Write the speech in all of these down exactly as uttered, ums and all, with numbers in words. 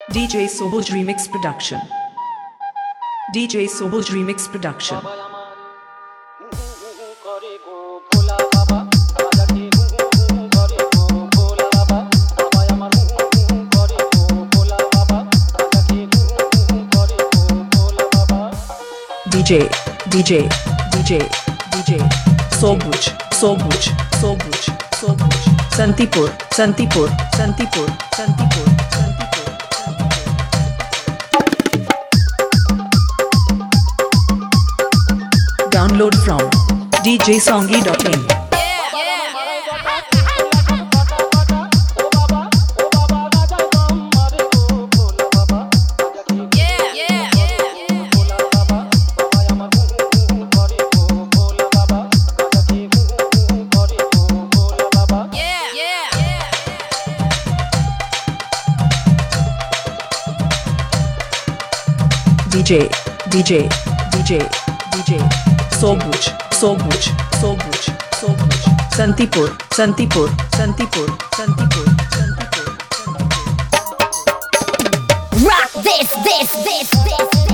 D J Soboj Remix Production. D J Soboj Remix Production. DJ, DJ, DJ, DJ, Soboj, Soboj, Soboj, Soboj, Santipur, Santipur, Santipur, Santipur, Santipur. Download from d j songi dot in. DJ, DJ, DJ, DJ, Soboj, Soboj, Soboj, Soboj, Santipur, Santipur, Santipur, Santipur, Santipur. Rock this, this, this, this, this.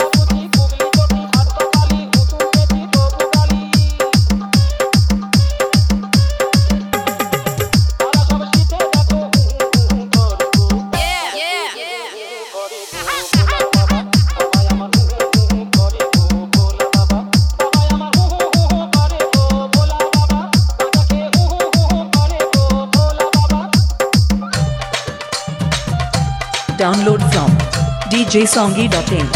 Download from d j songi dot in.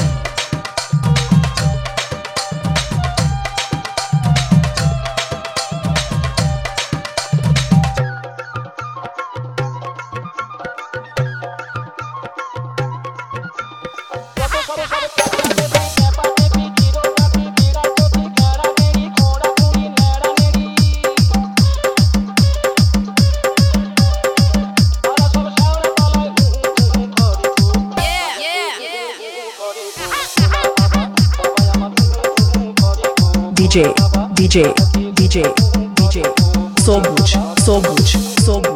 DJ, DJ, DJ, DJ, Soboj, Soboj, Soboj.